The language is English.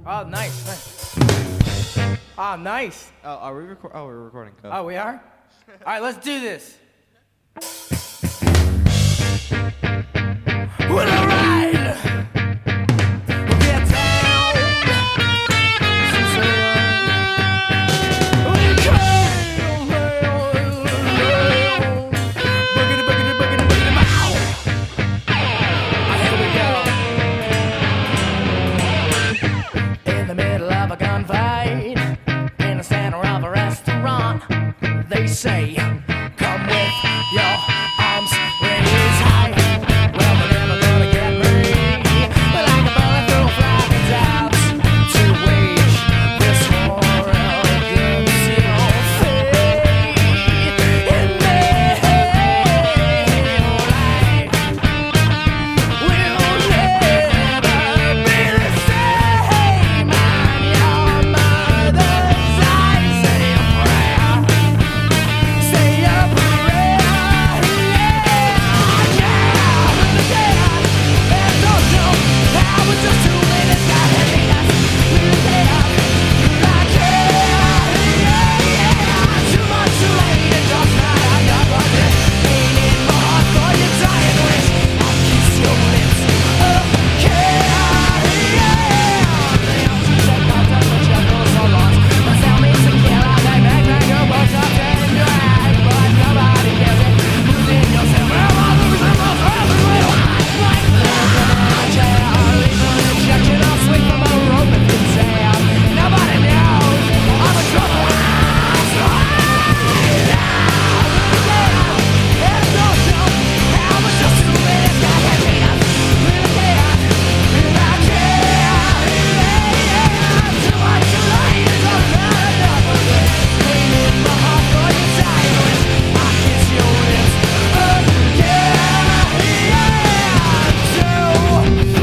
Oh, nice. Oh, nice. Oh, are we recording? Oh, we're recording. Oh, we are? All right, let's do this. Well, all right. We'll get down. We came down. Boogity, boogity, boogity, boogity, bow. Here we go. In the middle of a gunfight, in the center of a restaurant, they say, come with your arms raised high. Well, they're never gonna get me. But like a bullet through flying doubts to wage this war against your faith in me. Life will never be the same. On your mother's eyes, say a prayer. Say a prayer, and don't know how it's just too late. It's got heavy us. We care, I care, too much too late. It does not have your body. Ain't in my heart for your dying wish. I'll kiss your lips. They don't take my time, but you know so long. But tell me some kill out that back, your bones up there in your eyes, but nobody cares it. Losing yourself, well, all the reason for forever, like injection of sleep from a rope and exam. Nobody knows all the trouble I'm trying out. And don't know how much just too late. It's got heavy up. I care, too much too late. It's all done up again. Pain in my heart for your dying wish. I kiss your lips again, too.